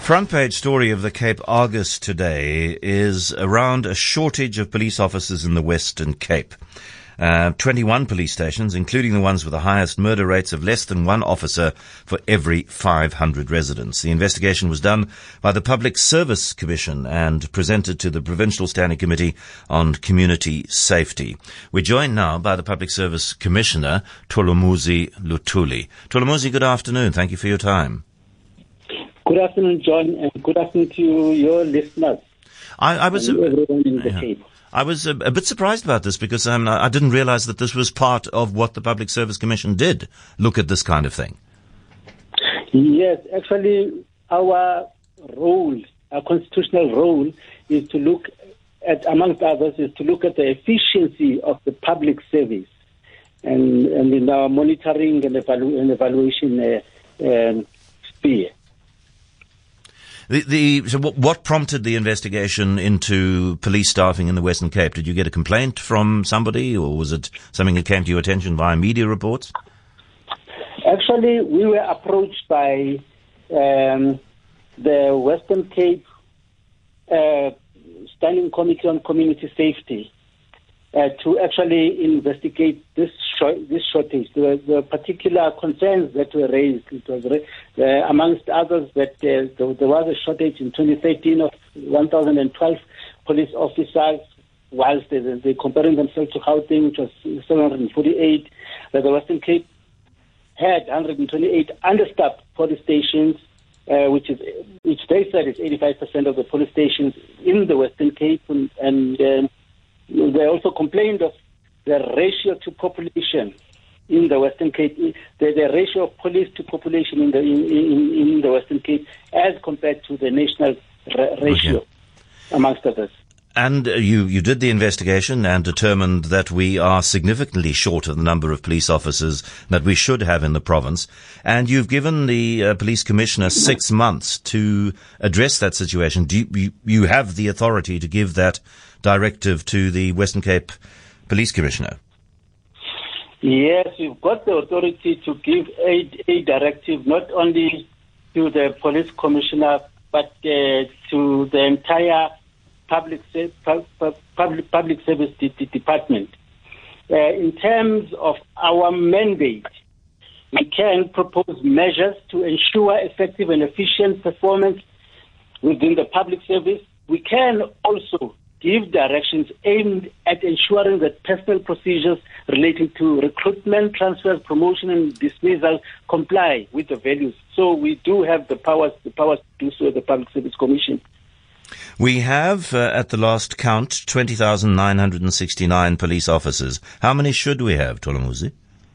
Front page story of the Cape Argus today is around a shortage of police officers in the Western Cape. 21 police stations, including the ones with the highest murder rates, of less than one officer for every 500 residents. The investigation was done by the Public Service Commission and presented to the Provincial Standing Committee on Community Safety. We're joined now by the Public Service Commissioner, Tholomuzi Luthuli. Tholomuzi, good afternoon. Thank you for your time. Good afternoon, John, and good afternoon to your listeners. I was everyone in the Cape. I was a bit surprised about this because I didn't realize that this was part of what the Public Service Commission did, look at this kind of thing. Yes, actually, our role, our constitutional role, is to look at, amongst others, is to look at the efficiency of the public service and in our monitoring and evaluation sphere. So what prompted the investigation into police staffing in the Western Cape? Did you get a complaint from somebody, or was it something that came to your attention via media reports? Actually, we were approached by the Western Cape Standing Committee on Community Safety to actually investigate this shortage. There were particular concerns that were raised. It was amongst others that there was a shortage in 2013 of 1,012 police officers, whilst they comparing themselves to Gauteng, which was 748. That the Western Cape had 128 understaffed police stations, which they said is 85% of the police stations in the Western Cape, and they also complained of the ratio to population in the Western Cape, the ratio of police to population in the Western Cape as compared to the national ratio, amongst others. And you did the investigation and determined that we are significantly short of the number of police officers that we should have in the province. And you've given the police commissioner 6 months to address that situation. Do you have the authority to give that directive to the Western Cape Police Commissioner? Yes, we've got the authority to give a directive not only to the police commissioner but to the entire public service department. In terms of our mandate, we can propose measures to ensure effective and efficient performance within the public service. We can also give directions aimed at ensuring that personal procedures relating to recruitment, transfers, promotion, and dismissal comply with the values. So we do have the powers to do so at the Public Service Commission. We have, at the last count, 20,969 police officers. How many should we have, Tholomuzi?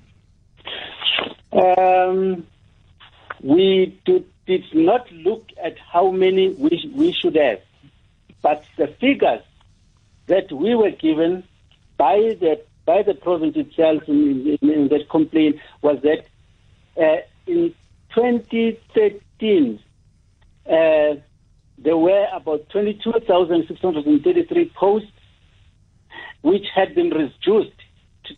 We did not look at how many we should have, but the figures that we were given by the province itself in that complaint was that in 2013 there were about 22,633 posts, which had been reduced to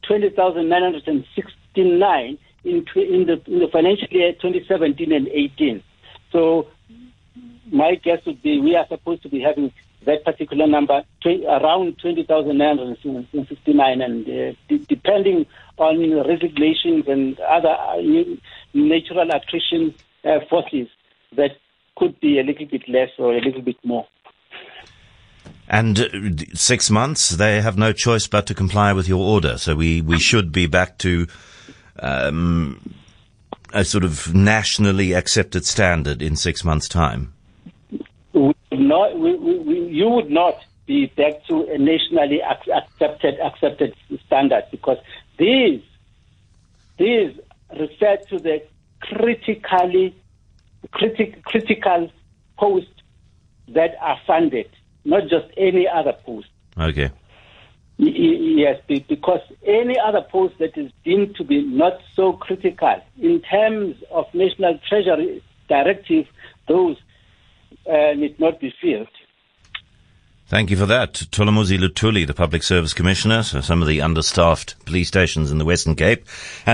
20,969 in the financial year 2017 and 18. So my guess would be we are supposed to be having that particular number around 20,969, and depending on resignations and other natural attrition forces, that could be a little bit less or a little bit more. And 6 months, they have no choice but to comply with your order. So we should be back to a sort of nationally accepted standard in 6 months' time. You would not be back to a nationally accepted standard, because these refer to the critical posts that are funded, not just any other post. Okay. Yes, because any other post that is deemed to be not so critical in terms of National Treasury Directive, those need not be filled. Thank you for that. Tholomuzi Luthuli, the Public Service Commissioner, so some of the understaffed police stations in the Western Cape.